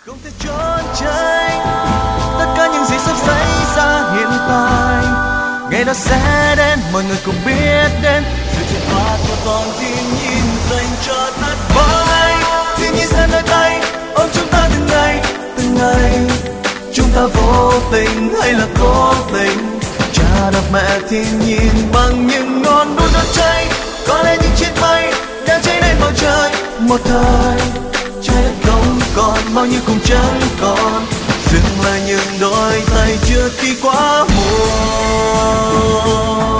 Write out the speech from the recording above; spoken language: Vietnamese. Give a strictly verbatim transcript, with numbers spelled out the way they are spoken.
Không thể trốn tránh tất cả những gì sắp xảy ra hiện tại. Ngày đó sẽ đến, mọi người cùng biết đến sự trôi qua của con thiên nhiên dành cho tất vai. Thiên nhiên sẽ nơi tay ôm chúng ta từng ngày từng ngày. Chúng ta vô tình hay là cố tình trả đạp mẹ thiên nhiên bằng những ngọn núi đốt cháy. Có lẽ những chiếc mây đang cháy lên bầu trời một thời. Trái đất không còn bao nhiêu cũng chẳng còn, dừng lại những đôi tay chưa khi quá muộn.